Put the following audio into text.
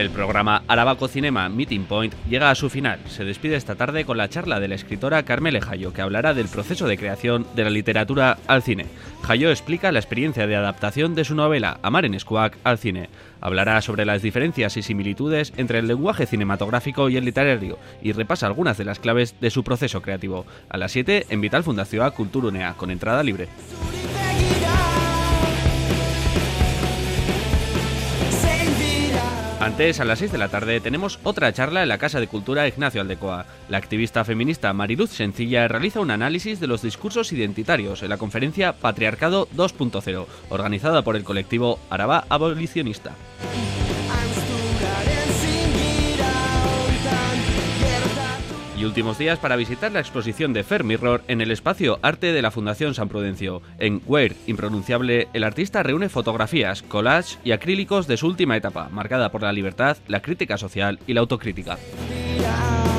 El programa Arabako Cinema Meeting Point llega a su final. Se despide esta tarde con la charla de la escritora Karmele Jaio, que hablará del proceso de creación de la literatura al cine. Jaio explica la experiencia de adaptación de su novela Amaren eskuak al cine. Hablará sobre las diferencias y similitudes entre el lenguaje cinematográfico y el literario y repasa algunas de las claves de su proceso creativo. A las 7 en Vital Fundazioa Kulturunea, con entrada libre. Antes, a las 6 de la tarde, tenemos otra charla en la Casa de Cultura Ignacio Aldecoa. La activista feminista Mariluz Sencilla realiza un análisis de los discursos identitarios en la conferencia Patriarcado 2.0, organizada por el colectivo Araba Abolicionista. Y últimos días para visitar la exposición de Fer Mirror en el espacio Arte de la Fundación San Prudencio. En Weir, impronunciable, el artista reúne fotografías, collage y acrílicos de su última etapa, marcada por la libertad, la crítica social y la autocrítica.